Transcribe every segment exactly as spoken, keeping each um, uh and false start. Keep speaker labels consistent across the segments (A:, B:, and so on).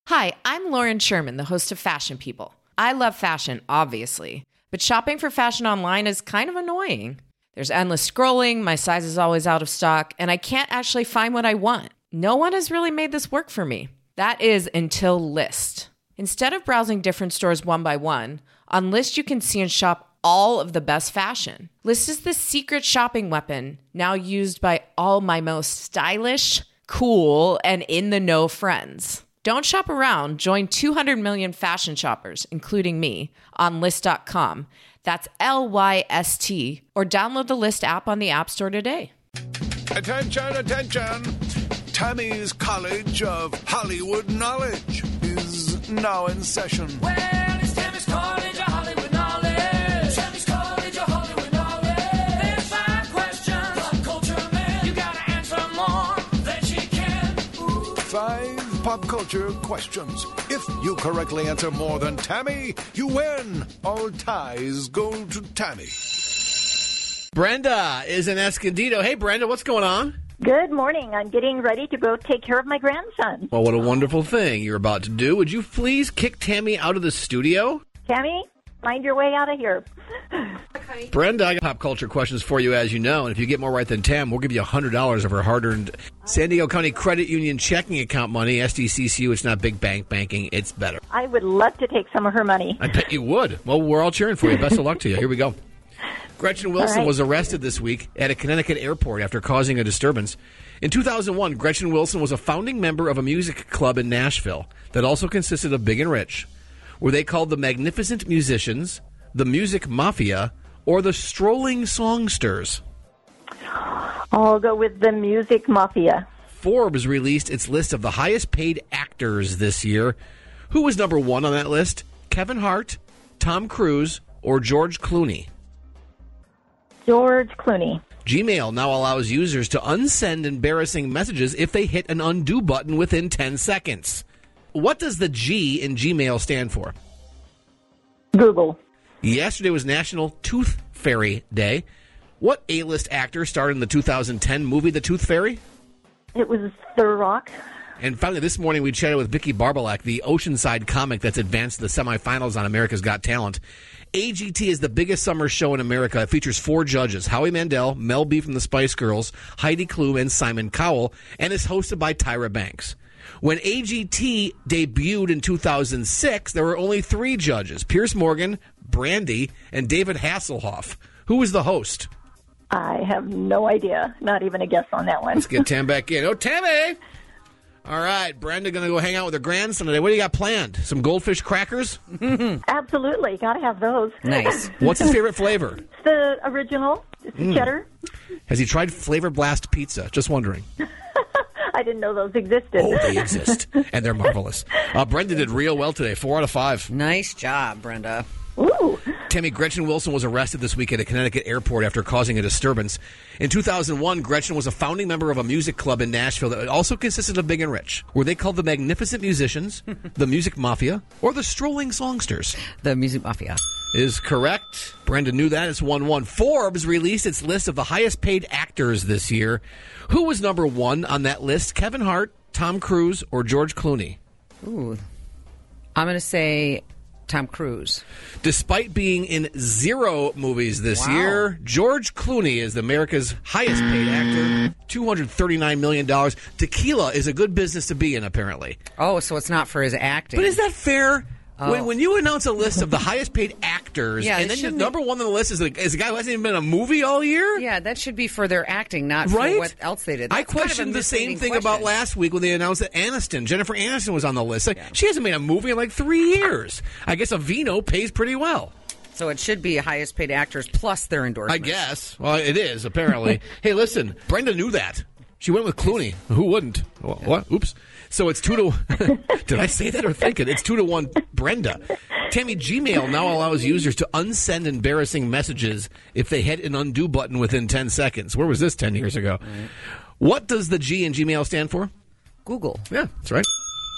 A: Hi, I'm Lauren Sherman, the host of Fashion People. I love fashion, obviously, but shopping for fashion online is kind of annoying. There's endless scrolling, my size is always out of stock, and I can't actually find what I want. No one has really made this work for me. That is until Lyst. Instead of browsing different stores one by one, on Lyst you can see and shop all of the best fashion. Lyst is the secret shopping weapon, now used by all my most stylish, cool, and in-the-know friends. Don't shop around. Join two hundred million fashion shoppers, including me, on Lyst dot com. That's L Y S T. Or download the Lyst app on the App Store today.
B: Attention, attention. Tammy's College of Hollywood Knowledge is now in session.
C: Well, it's Tammy's College of Hollywood Knowledge. Tammy's College of Hollywood Knowledge. There's five questions. Pop culture man. You gotta answer more than she can. Ooh.
B: Five pop culture questions. If you correctly answer more than Tammy, you win. All ties go to Tammy.
D: Brenda is in Escondido. Hey, Brenda, what's going on?
E: Good morning. I'm getting ready to go take care of my grandson.
D: Well, what a wonderful thing you're about to do. Would you please kick Tammy out of the studio?
E: Tammy, find your way out of here.
D: Brenda, I got pop culture questions for you, as you know, and if you get more right than Tam, we'll give you one hundred dollars of her hard-earned San Diego County Credit Union checking account money, S D C C U. It's not big bank banking. It's better.
E: I would love to take some of her money.
D: I bet you would. Well, we're all cheering for you. Best of luck to you. Here we go. Gretchen Wilson
E: right.
D: was arrested this week at a Connecticut airport after causing a disturbance. In two thousand one, Gretchen Wilson was a founding member of a music club in Nashville that also consisted of Big and Rich. Were they called the Magnificent Musicians, the Music Mafia, or the Strolling Songsters?
E: I'll go with the Music Mafia.
D: Forbes released its list of the highest paid actors this year. Who was number one on that list? Kevin Hart, Tom Cruise, or George Clooney?
E: George Clooney.
D: Gmail now allows users to unsend embarrassing messages if they hit an undo button within ten seconds. What does the G in Gmail stand for?
E: Google.
D: Yesterday was National Tooth Fairy Day. What A-list actor starred in the two thousand ten movie The Tooth Fairy?
E: It was The Rock.
D: And finally, this morning we chatted with Vicky Barbalak, the Oceanside comic that's advanced to the semifinals on America's Got Talent. A G T is the biggest summer show in America. It features four judges, Howie Mandel, Mel B from the Spice Girls, Heidi Klum, and Simon Cowell, and is hosted by Tyra Banks. When A G T debuted in two thousand six, there were only three judges, Pierce Morgan, Brandy, and David Hasselhoff. Who was the host?
E: I have no idea. Not even a guess on that one.
D: Let's get Tam back in. Oh, Tammy! All right, Brenda going to go hang out with her grandson today. What do you got planned? Some goldfish crackers?
E: Absolutely. Got to have those.
A: Nice.
D: What's his favorite flavor?
E: It's the original. It's the mm. cheddar.
D: Has he tried Flavor Blast Pizza? Just wondering.
E: I didn't know those existed.
D: Oh, they exist, and they're marvelous. Uh, Brenda did real well today, four out of five.
A: Nice job, Brenda.
E: Ooh.
D: Tammy, Gretchen Wilson was arrested this week at a Connecticut airport after causing a disturbance. In two thousand one, Gretchen was a founding member of a music club in Nashville that also consisted of Big and Rich. Were they called the Magnificent Musicians, the Music Mafia, or the Strolling Songsters?
A: The Music Mafia.
D: Is correct. Brenda knew that. It's one one. Forbes released its list of the highest paid actors this year. Who was number one on that list? Kevin Hart, Tom Cruise, or George Clooney?
F: Ooh. I'm going to say Tom Cruise.
D: Despite being in zero movies this
F: Wow.
D: year, George Clooney is America's highest paid actor, two hundred thirty-nine million dollars. Tequila is a good business to be in, apparently.
F: Oh, so it's not for his acting.
D: But is that fair?
F: Oh.
D: When, when you announce a list of the highest paid actors,
F: Yeah,
D: and
F: it
D: then the
F: shouldn't-
D: number one on the list is a, is a guy who hasn't even been in a movie all year?
F: Yeah, that should be for their acting, not
D: Right?
F: for what else they did.
D: I
F: That's kind of a
D: questioned the same
F: misleading
D: thing
F: question.
D: about last week when they announced that Aniston, Jennifer Aniston, was on the list. Like, She hasn't made a movie in like three years. I guess a Vino pays pretty well.
F: So it should be highest paid actors plus their
D: I
F: endorsement.
D: guess. Well, it is, apparently. Hey, listen, Brenda knew that. She went with Clooney. Who wouldn't? What? what? Oops. So it's two to... Did I say that or think it? It's two to one Brenda. Tammy, Gmail now allows users to unsend embarrassing messages if they hit an undo button within ten seconds. Where was this ten years ago? Right. What does the G in Gmail stand for?
F: Google.
D: Yeah, that's right.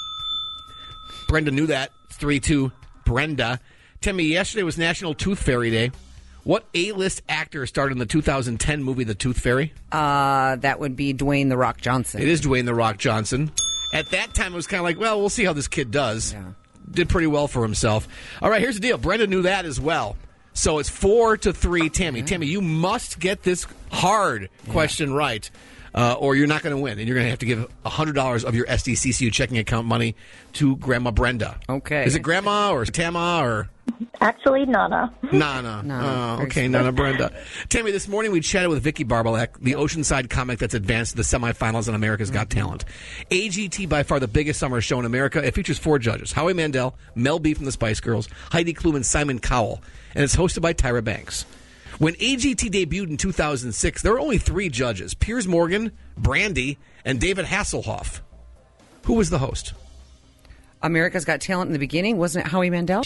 D: Brenda knew that. three two Brenda. Tammy, yesterday was National Tooth Fairy Day. What A-list actor starred in the two thousand ten movie The Tooth Fairy?
F: Uh, that would be Dwayne The Rock Johnson.
D: It is Dwayne The Rock Johnson. At that time, it was kind of like, well, we'll see how this kid does.
F: Yeah.
D: Did pretty well for himself. All right, here's the deal. Brenda knew that as well. So it's four to three, Tammy. Tammy, you must get this hard question right, uh, or you're not going to win. And you're going to have to give one hundred dollars of your S D C C U checking account money to Grandma Brenda.
F: Okay.
D: Is it Grandma or Tama or...
E: Actually, Nana.
D: Nana.
F: Nana.
D: Oh, okay, Nana Brenda. Tammy, this morning we chatted with Vicky Barbalek, the Oceanside comic that's advanced to the semifinals on America's Got Talent. A G T, by far the biggest summer show in America. It features four judges: Howie Mandel, Mel B from the Spice Girls, Heidi Klum, and Simon Cowell. And it's hosted by Tyra Banks. When A G T debuted in two thousand six, there were only three judges: Piers Morgan, Brandy, and David Hasselhoff. Who was the host?
F: America's Got Talent in the beginning, wasn't it Howie Mandel?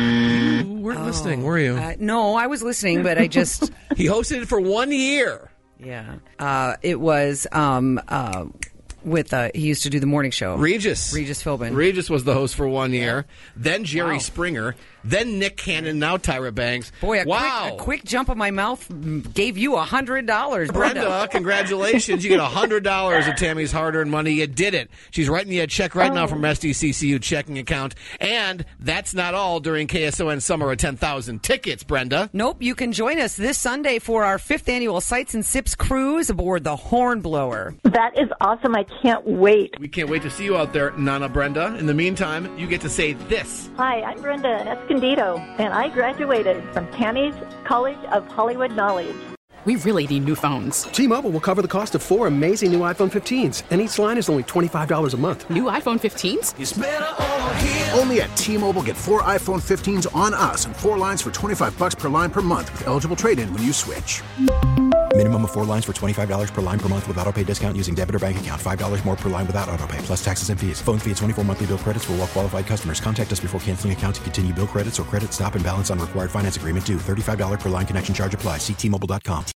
D: You weren't listening, were you?
F: Uh, no, I was listening, but I just...
D: He hosted it for one year.
F: yeah. Uh, it was um, uh, with... Uh, he used to do the morning show.
D: Regis.
F: Regis Philbin.
D: Regis was the host for one year. Then Jerry
F: Wow.
D: Springer. Then Nick Cannon. Now Tyra Banks.
F: Boy, a,
D: wow.
F: quick, a quick jump of my mouth gave you one hundred dollars,
D: Brenda, congratulations. You get one hundred dollars of Tammy's hard-earned money. You did it. She's writing you a check right now from S D C C U checking account. And that's not all during K S O N Summer of ten thousand tickets, Brenda.
F: Nope, you can join us this Sunday for our fifth annual Sights and Sips cruise aboard the Hornblower.
E: That is awesome. I can't wait.
D: We can't wait to see you out there, Nana Brenda. In the meantime, you get to say this.
E: Hi, I'm Brenda Escondido, and I graduated from Tammy's College of Hollywood Knowledge.
G: We really need new phones.
H: T-Mobile will cover the cost of four amazing new iPhone fifteens, and each line is only twenty-five dollars a month.
G: New iPhone fifteens?
C: It's better over here.
I: Only at T-Mobile, get four iPhone fifteens on us and four lines for twenty-five bucks per line per month with eligible trade-in when you switch.
J: Minimum of four lines for twenty-five dollars per line per month with autopay discount using debit or bank account. five dollars more per line without autopay, plus taxes and fees. Phone fee at twenty-four monthly bill credits for well-qualified customers. Contact us before canceling account to continue bill credits or credit stop and balance on required finance agreement due. thirty-five dollars per line connection charge applies. See T Mobile dot com.